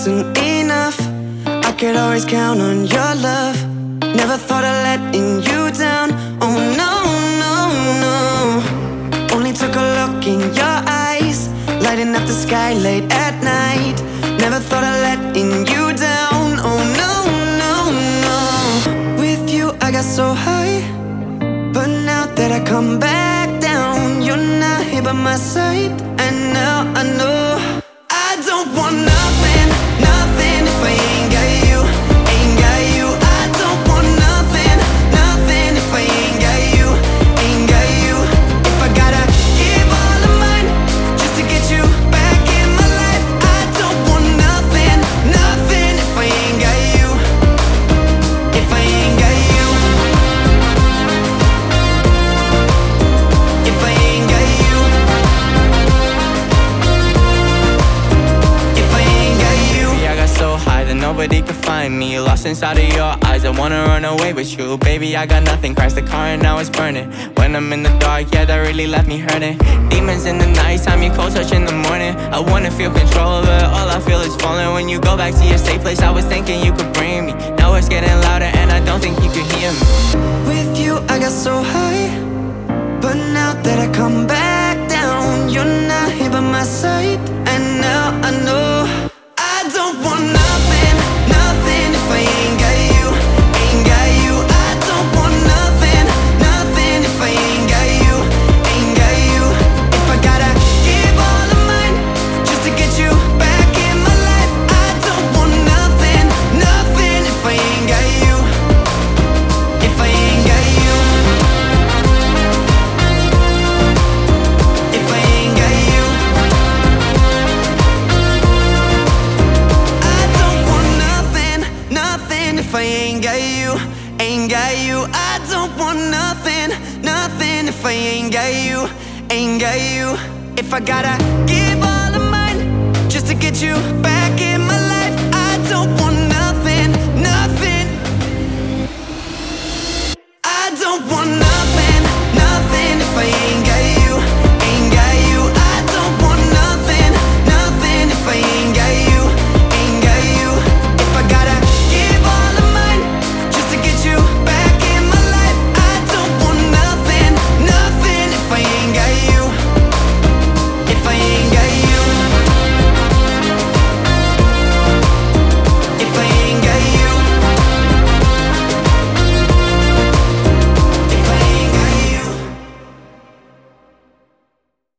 wasn't enough. I could always count on your love. Never thought of letting you down. Oh no, no, no. Only took a look in your eyes, lighting up the sky late at night. Never thought of letting you down. Oh no, no, no. With you I got so high, but now that I come back down, you're not here by my side. And now I know I don't want nothing, nothing if I ain't got you, ain't got you. I don't want nothing, nothing if I ain't got you, ain't got you. If I gotta give all of mine just to get you back in my life, I don't want nothing, nothing if I ain't got you, if I ain't got you, if I ain't got you, if I ain't got you. I got so high that nobody could find me. Lost inside of your eyes, I wanna run away with you. Baby, I got nothing, crashed the car and now it's burning. When I'm in the dark, yeah, that really left me hurting. Demons in the night time, your cold touch in the morning. I wanna feel control, but all I feel is falling. When you go back to your safe place, I was thinking you could bring me. Now it's getting louder and I don't think you could hear me. With you I got so high, but now that I come back down, you're not here by my side. And now I know I don't want nothing, nothing if I ain't got you, ain't got you. I don't want nothing, nothing if I ain't got you, ain't got you. If I gotta give all of mine just to get you back in my life, I don't want nothing, nothing if I ain't got you, if I ain't got you, if I ain't got you. I don't want nothing, nothing if I ain't got you, ain't got you. I don't want nothing, nothing if I ain't got you, ain't got you. If I gotta give all of mine just to get you back in my life, I don't want